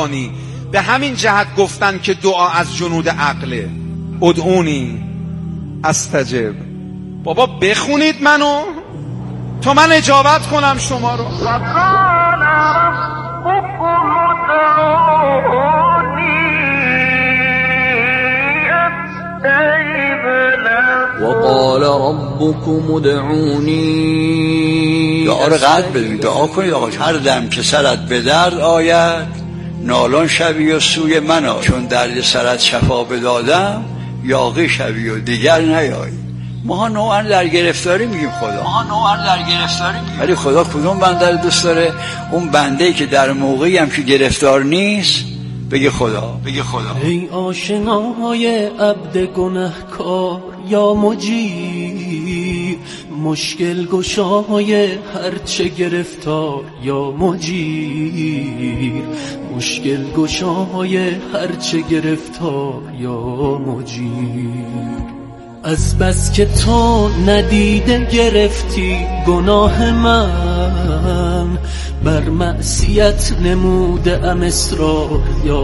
ربانی. به همین جهت گفتن که دعا از جنود عقله. ادعونی استجب. بابا بخونید منو تا من اجابت کنم شما رو. وقال ربكم ادعوني. دعا رو قلب بدید، دعا کنید آقا هر دم که سرت به درد آید نالان شوی و سوی من آی، چون درد سرت شفا بدادم یاغی شوی و دیگر نیای. ما نوعا در گرفتاری میگیم خدا، ولی خدا کدوم بنده رو دوست داره؟ اون بنده‌ای که در موقعی هم که گرفتار نیست بگه خدا. ای آشنای عبد گنهکار یا مجیر، مشکل گشای هرچه گرفتار یا مجیر، مشکل گشای هرچه گرفتار یا مجیر. از بس که تو ندیده گرفتی گناه من، بر معصیت نموده ام اصرار یا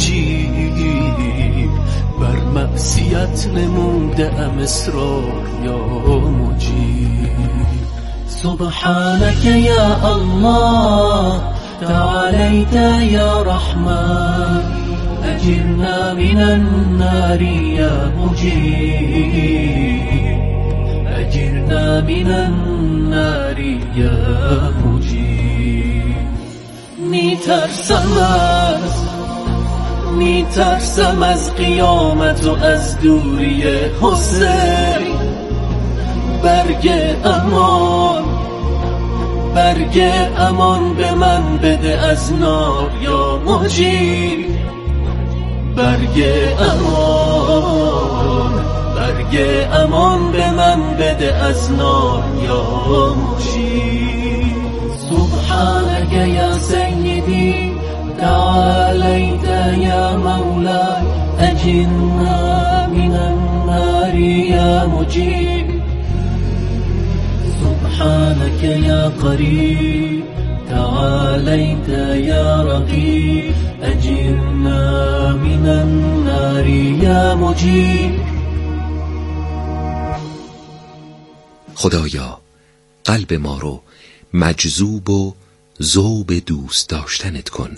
مجیر، بر معصیت نموده ام اصرار یا مجیر. سبحانك یا الله تعالیت یا رحمن، اجرنا من النار یا مجیر، اجرنا من النار یا مجیر. میترسم از قیامت و از دوری حسین، برگ امان به من بده از نار یا مجیر، برگ امان به من بده از نار یا مجیر. سبحانك یا سیدی تعالیت یا مولاي، اجرنا من النار یا مجیر. سبحانك یا قریب تعالیت یا رقیب، اجرنا من النار یا مجیر. خدایا قلب ما رو مجذوب و ذوب دوست داشتنت کن.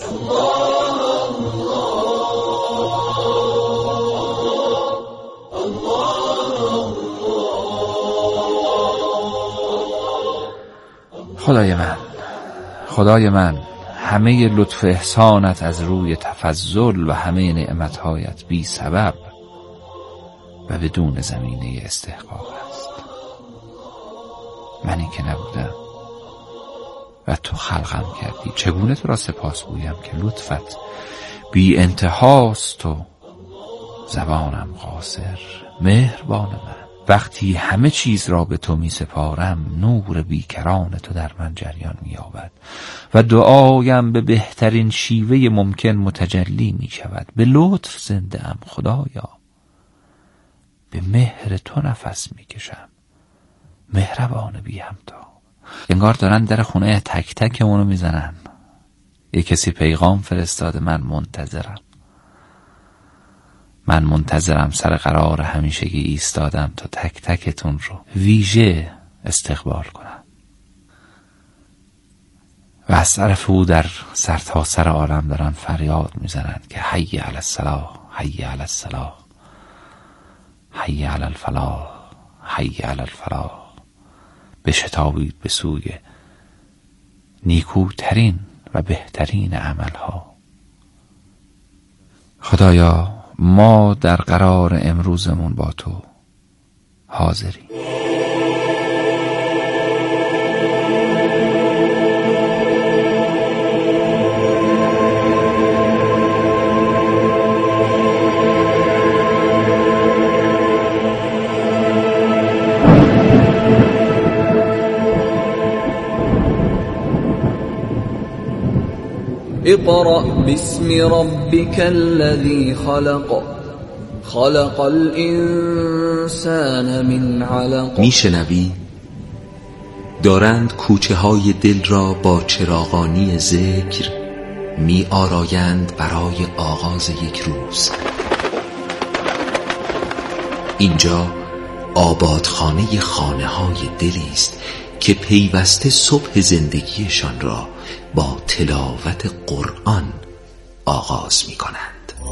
خدای من همه لطف احسانت از روی تفضل و همه نعمتهایت بی سبب و بدون زمینه استحقاق است. منی که نبودم و تو خلقم کردی، چگونه تو را سپاس گویم که لطفت بی انتهاست و زبانم قاصر. مهربان من، وقتی همه چیز را به تو می سپارم نور بیکران تو در من جریان می یابد و دعایم به بهترین شیوه ممکن متجلی می شود. به لطف زنده ام خدایا، به مهر تو نفس می کشم. مهربان بی همتا. انگار دارن در خونه تک تک اونو می زنن. یه کسی پیغام فرستاده، من منتظرم سر قرار همیشگی ایستادم تا تک تکتون رو ویژه استقبال کنم. و از طرف او در سرتاسر عالم دارن فریاد میزنن که حی علی الصلاح، حی علی الصلاح، حی علی الفلاح، حی علی الفلاح. بشتابید به سوی نیکوترین و بهترین عملها. خدایا ما در قرار امروزمون با تو حاضری. اقرأ باسم ربك الذي خلق، خلق الانسان من علق. میشنوی؟ دارند کوچه های دل را با چراغانی ذکر می آرایند برای آغاز یک روز. اینجا آبادخانه خانه‌های دلی است که پیوسته صبح زندگیشان را با تلاوت قرآن آغاز می کنند.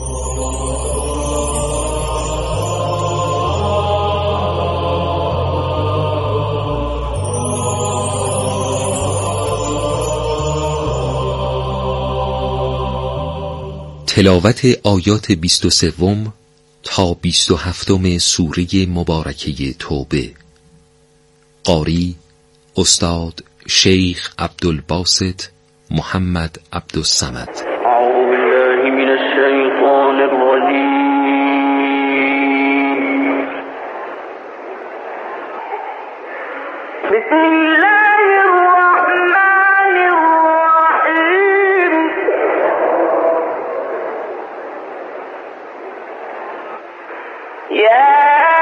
تلاوت آیات 23 تا 27 سوره مبارکه توبه. قاری استاد شیخ عبدالباسط محمد عبدالصمد. اعوذ بالله من الشیطان الرجیم. بسم الله الرحمن الرحیم. یا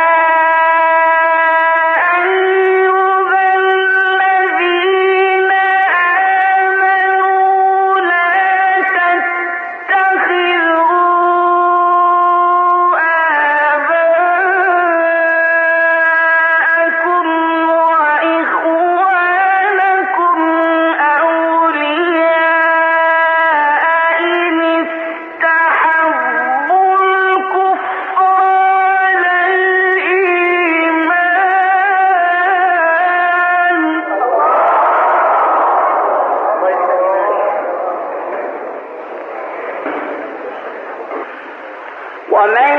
ومن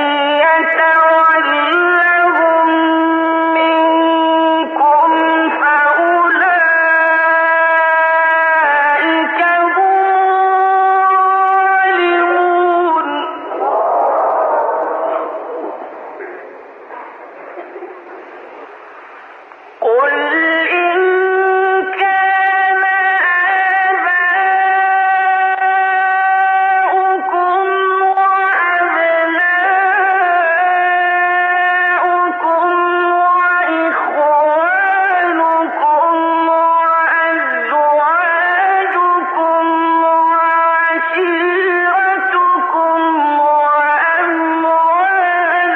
يتولهم منكم فأولئك هم الظالمون. قل إن كان آباؤكم وأبناؤكم وإخوانكم وأزواجكم وعشيرتكم وأموال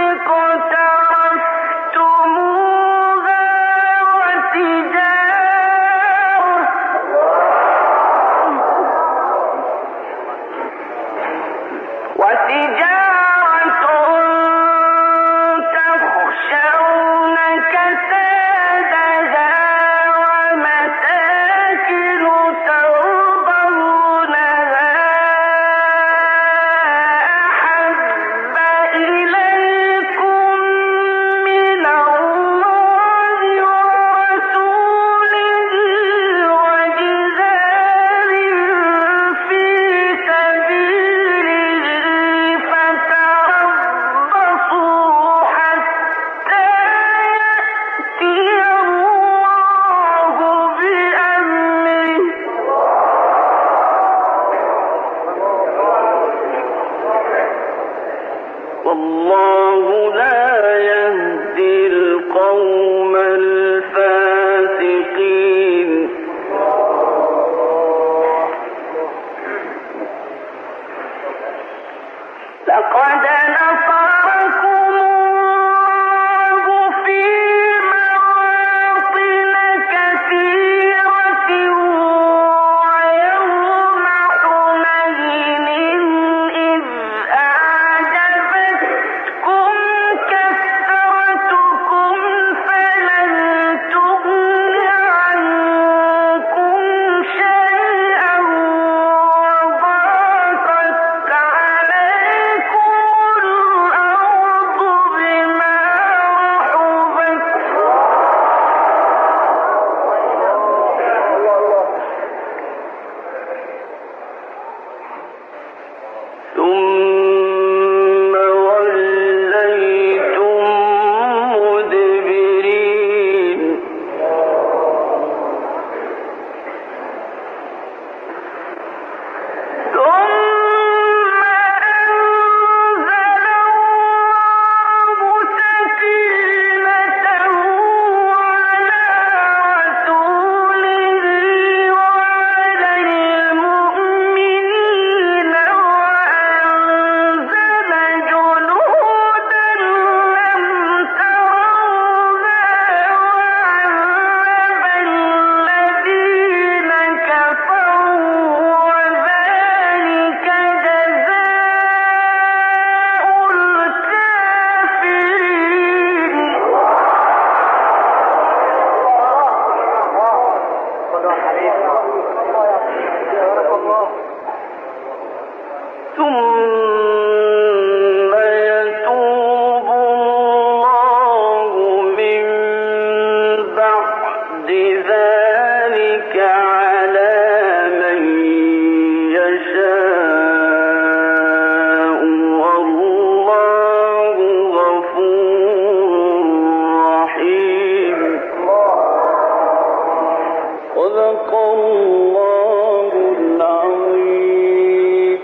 اقترفتموها وتجارة تخشون كسادها ومساكن ترضونها أحب إليكم من الله ورسوله وجهاد في سبيله فتربصوا حتى يأتي الله بأمره والله لا يهدي القوم الفاسقين. لقد نصركم الله في مواطن كثيرة ويوم حنين إذ أعجبتكم كثرتكم فلن تغن عنكم شيئا وضاقت عليكم الأرض بما رحبت ثم وليتم مدبرين. ثم أنزل الله سكينته على رسوله وعلى المؤمنين ثم يتوب الله من بعد ذلك على من يشاء والله غفور رحيم. صدق الله العظيم.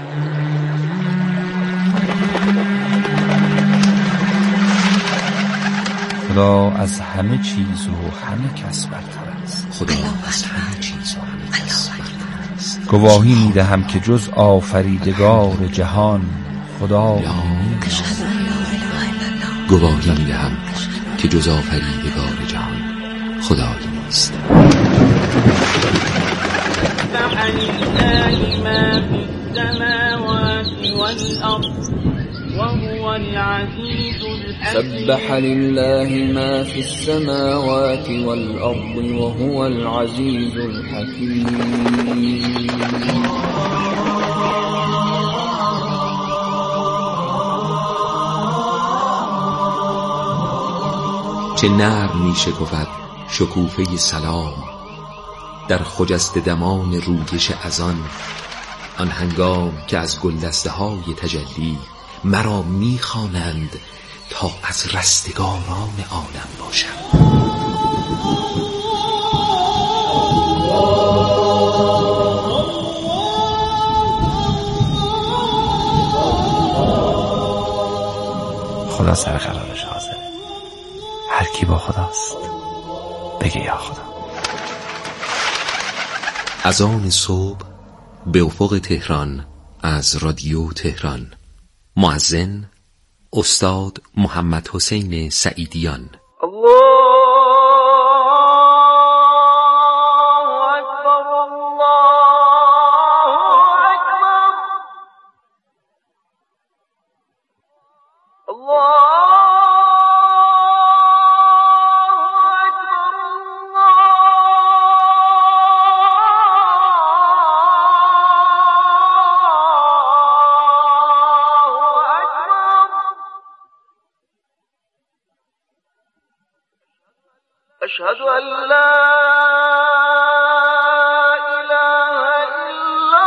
خدا از همه چیز و همه کس برتر است. خدا از همه چیز و همه کس برتر است. گواهی می‌دهم که جز آفریدگار جهان خدا نیست. گواهی می‌دهم که جز آفریدگار جهان خدایی نیست. سبح لله ما في السماوات والأرض وهو العزيز الحكيم. سبح لله ما في السماوات والأرض وهو العزيز الحكيم. چه نرم می شکفد شکوفه سلام در خجسته دمان رویش ازان، آن هنگام که از گلدسته های تجلی مرا می خوانند تا از رستگاران عالم باشم. خدا سر قرارش حاضره. هر کی با خداست بگه یا خدا. از آن صبح به افق تهران از رادیو تهران. مؤذن استاد محمد حسین سعیدیان. أشهد أن لا إله إلا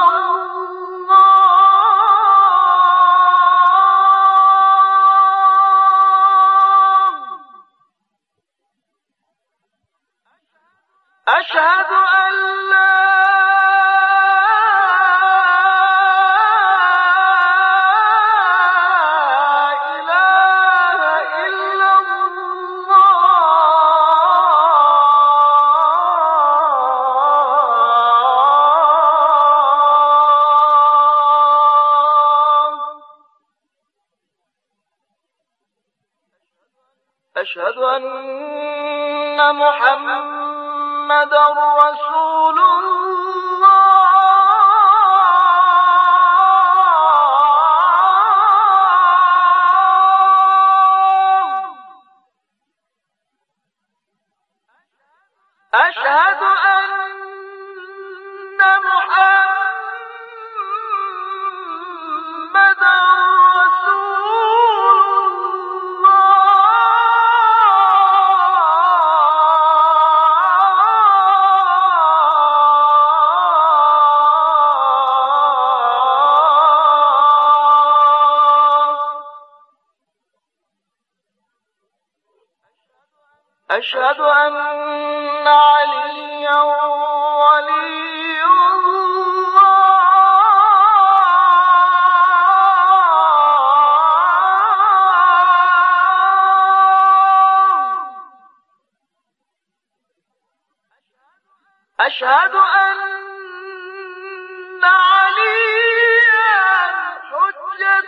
الله. أشهد أن لا أشهد أن محمدًا رسول الله. أشهد أن محمدًا أشهد أن عليا ولي الله. أشهد أن عليا حجة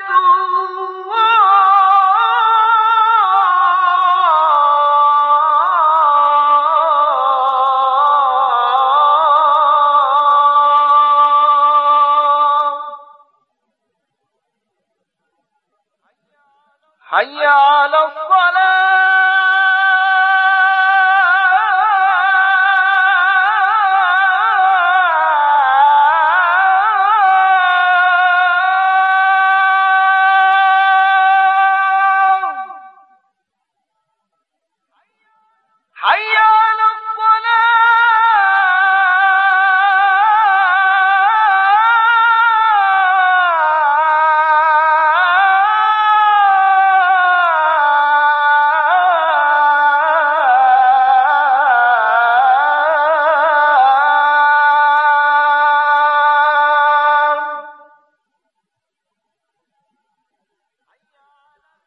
حي على الصلاة.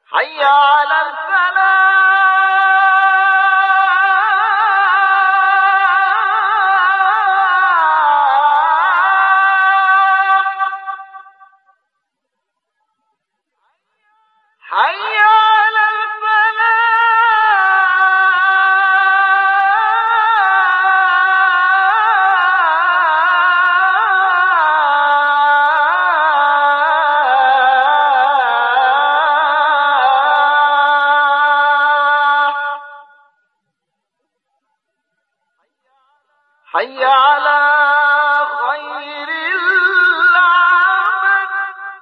حي على الفلاح حي على حي على خير العمل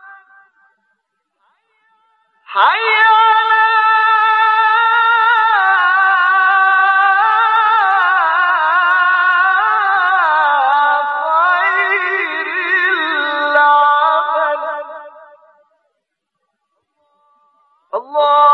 حي على خير العمل الله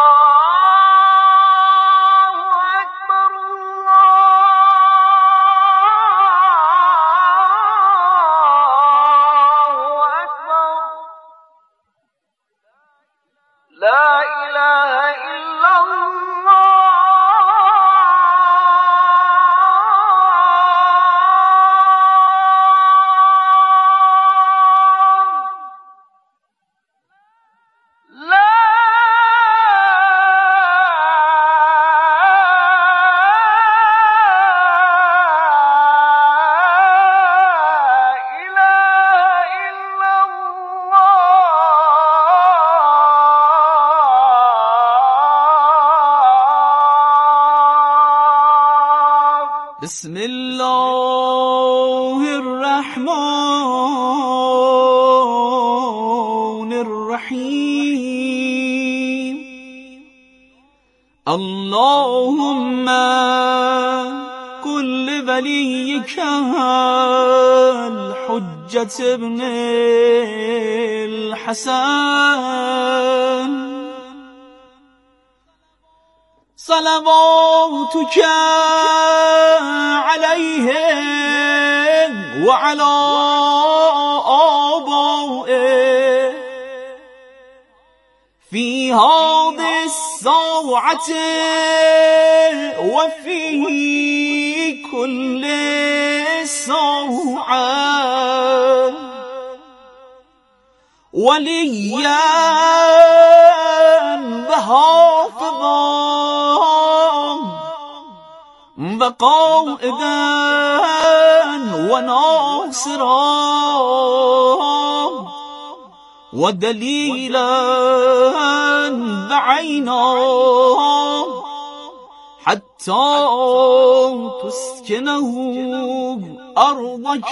لا إله إلا الله لا بسم الله الرحمن الرحيم اللهم كل وليك الحجة ابن الحسن صلواتك عليه وعلى آبائه في هذه الساعة وفي كل ساعة وليا وحافظا وقائدا وناصرا ودليلا بعينا حتى تسكنه أرضك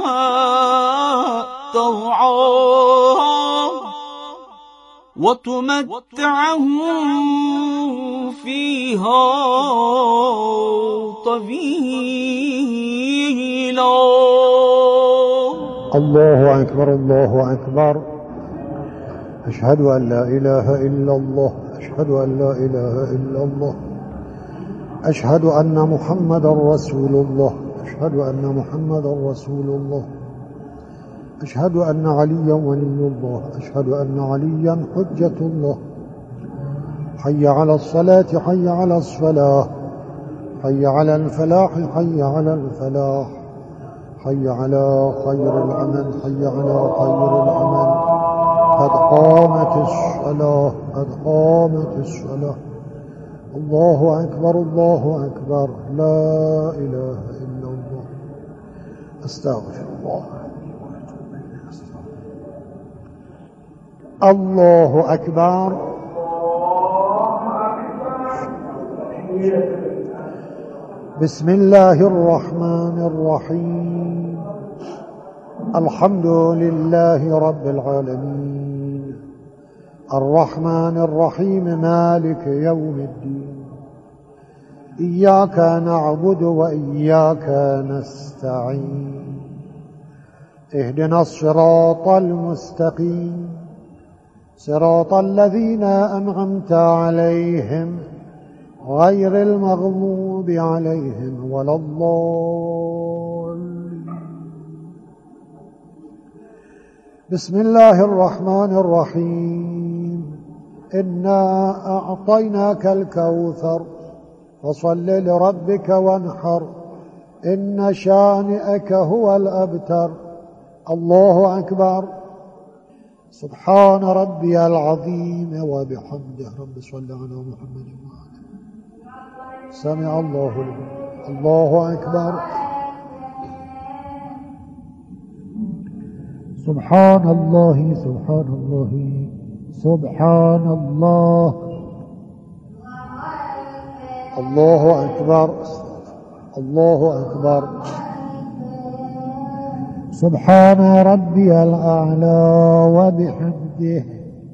طوعا وتمتعه فيها طويلا. الله أكبر الله أكبر. أشهد أن لا إله إلا الله، أشهد أن لا إله إلا الله، أشهد أن محمد رسول الله، أشهد أن محمد رسول الله، أشهد أن عليا ولي الله، أشهد أن عليا حجة الله. حي على الصلاة، حي على الصلاة، حي على الفلاح، حي على الفلاح، حي على خير العمل، حي على خير العمل. قد قامت الصلاة، قد قامت الصلاة. الله أكبر الله أكبر. لا إله إلا الله. أستغفر الله. الله أكبر. بسم الله الرحمن الرحيم. الحمد لله رب العالمين، الرحمن الرحيم، مالك يوم الدين. إياك نعبد وإياك نستعين. اهدنا الصراط المستقيم، صراط الذين أنعمت عليهم غير المغضوب عليهم ولا الضالين. بسم الله الرحمن الرحيم. إنا أعطيناك الكوثر فصل لربك وانحر إن شانئك هو الأبتر. الله أكبر. سبحان ربي العظيم وبحمده. رب صل على محمد وآله. سمع الله لمن. الله أكبر. سبحان الله سبحان الله سبحان الله. الله أكبر. الله أكبر. سبحان ربي الأعلى وبحمده.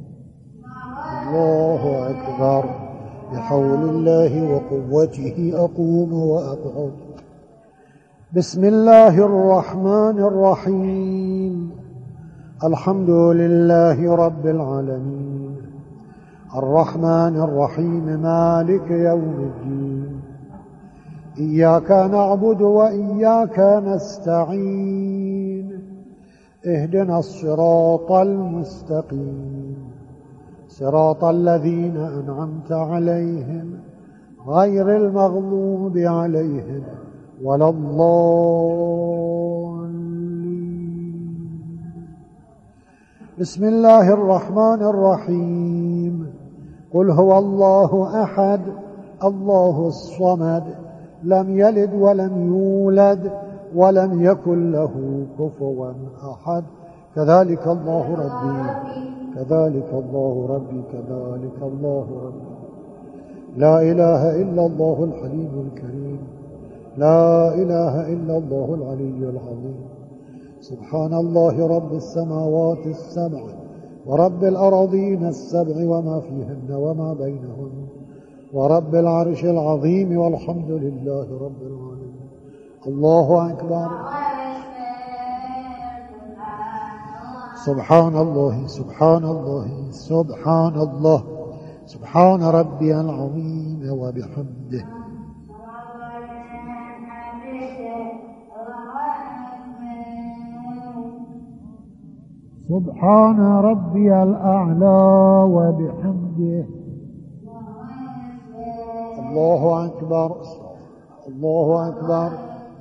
الله أكبر. بحول الله وقوته أقوم وأقعد. بسم الله الرحمن الرحيم. الحمد لله رب العالمين الرحمن الرحيم مالك يوم الدين. إياك نعبد وإياك نستعين. اهدنا الصراط المستقيم صراط الذين أنعمت عليهم غير المغضوب عليهم ولا الضالين. بسم الله الرحمن الرحيم. قل هو الله أحد الله الصمد لم يلد ولم يولد ولم يكن له كفوا أحد. كذلك الله ربي كذلك الله ربي كذلك الله ربي. لا إله إلا الله الحليم الكريم. لا إله إلا الله العلي العظيم. سبحان الله رب السماوات السبع ورب الأراضين السبع وما فيهن وما بينهن ورب العرش العظيم والحمد لله رب العالمين. الله أكبر. سبحان الله سبحان الله سبحان الله سبحان ربي العظيم وبحمده. سبحان ربي الأعلى وبحمده. الله أكبر. الله أكبر.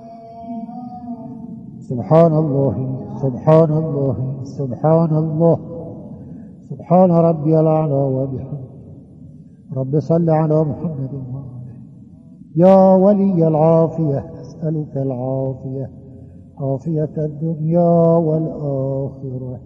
سبحان الله سبحان الله سبحان الله سبحان ربي الأعلى وبحمده. رب صل على محمد وآله. يا ولي العافية أسألك العافية عافية الدنيا والآخرة.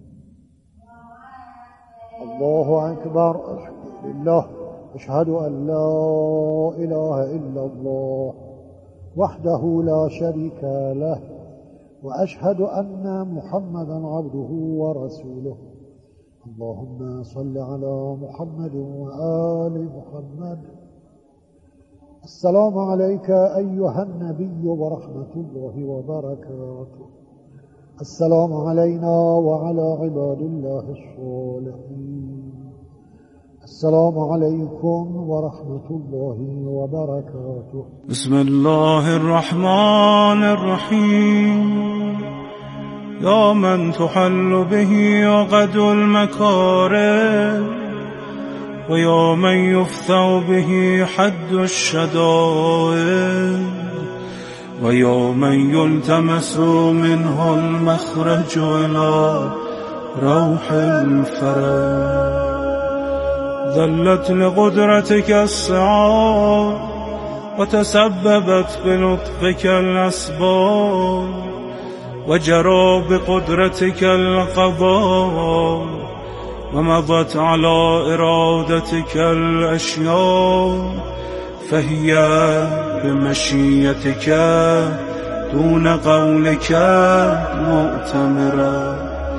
الله أكبر. الحمد لله. أشهد أن لا إله إلا الله وحده لا شريك له وأشهد أن محمدا عبده ورسوله. اللهم صل على محمد وآل محمد. السلام عليك أيها النبي ورحمة الله وبركاته. السلام علينا وعلى عباد الله الصالحين. السلام عليكم ورحمة الله وبركاته. بسم الله الرحمن الرحيم. يا من تحل به عقد المكاره ويا من يفتح به حد الشدائد ويا من يلتمس منه المخرج إلى روح الفرج. ذلت لقدرتك الصعاب وتسببت بلطفك الأسباب وجرى بقدرتك القضاء ومضت على إرادتك الأشياء فهي بمشيتك دون قولك مؤتمرة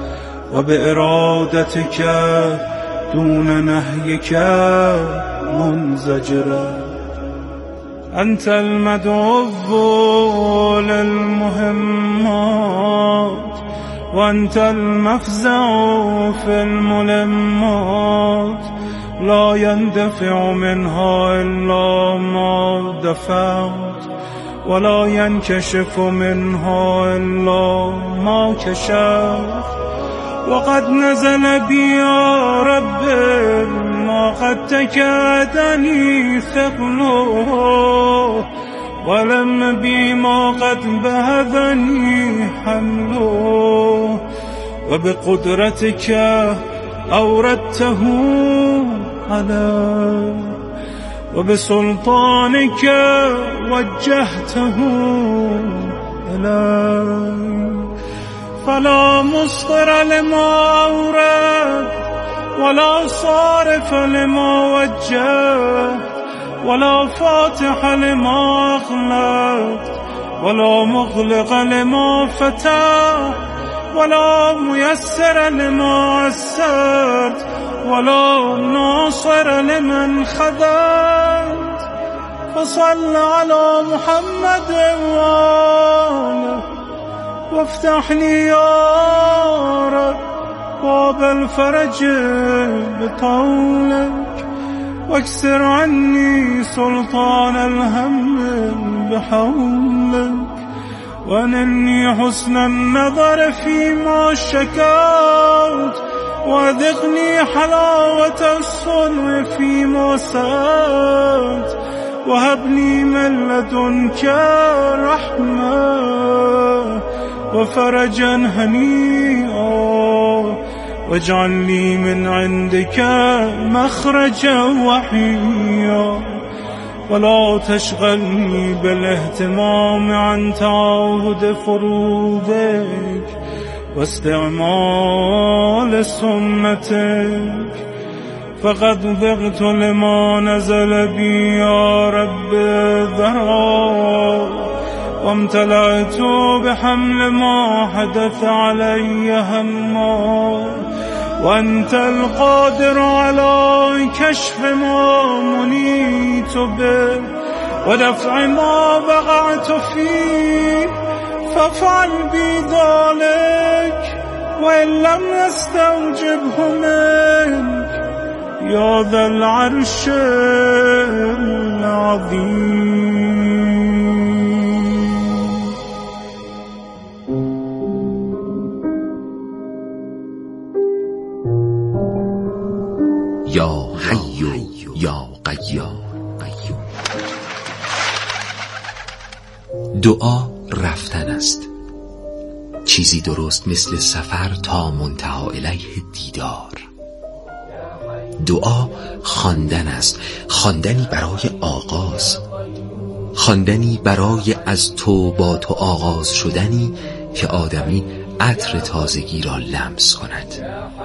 وبإرادتك دون نهيك منزجرة. أنت المدعو للمهمات وأنت المفزع في الملمات لا يندفع منها إلا ما دفعت ولا ينكشف منها إلا ما كشفت وقد نزل بي يا رب ما قد تكادني ثقله ولم بي ما قد بهذني حمله وبقدرتك أوردته علي وبسلطانك وجهته إلي فلا مصدر لما أورد ولا صارف لما وجهت ولا فاتح لما أغلقت ولا مغلق لما فتحت ولا ميسر لما عسرت ولا ناصر لمن خذلت فصل على محمد وآله وافتح لي يا رب باب الفرج بطولك واكسر عني سلطان الهم بحولك وانني حسن النظر فيما شكوت وذقني حلاوة الصنع فيما سألت وهبني من لدنك رحمة وفرجا هنيئا واجعل لي من عندك مخرجا وحيا ولا تشغلني بالاهتمام عن تعاهد فروضك واستعمال سنتك فقد ضغت لما نزل بي يا رب ذرا وامتلأت بحمل ما حدث علي هما وأنت القادر على كشف ما منيت به ودفع ما وقعت فيه فافعل بي ذلك وإن لم يستوجبه منك يا ذا العرش العظيم. یا حی یا قیوم. دعا رفتن است، چیزی درست مثل سفر تا منتهی الیه دیدار. دعا خواندن است، خواندنی برای آغاز، خواندنی برای از تو با تو آغاز شدنی که آدمی عطر تازگی را لمس کند.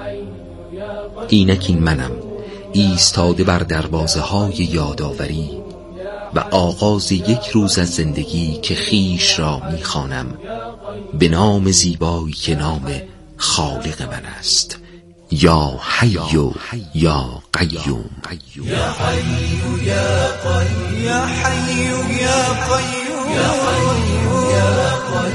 اینک این منم ایستاده بر دروازه های یادآوری و آغاز یک روز از زندگی که خیش را می‌خوانم به نام زیبایی که نام خالق من است. یا حی یا قیوم. یا حی یا قیوم. یا حی یا قیوم. یا حی یا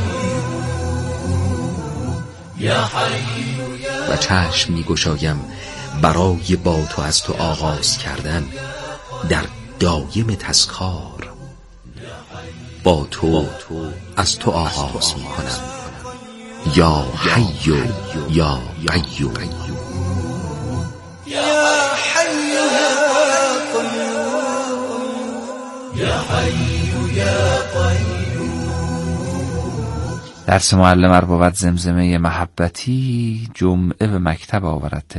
قیوم. یا حی. و چشم می‌گشایم برای با تو از تو آغاز کردن در دایم تذکار. با تو از تو آغاز می‌کنم. یا حی یا قیوم. یا حی یا قیوم. یا حی یا قیوم. درس معلم اربابت زمزمه محبتی جمعه به مکتب آورد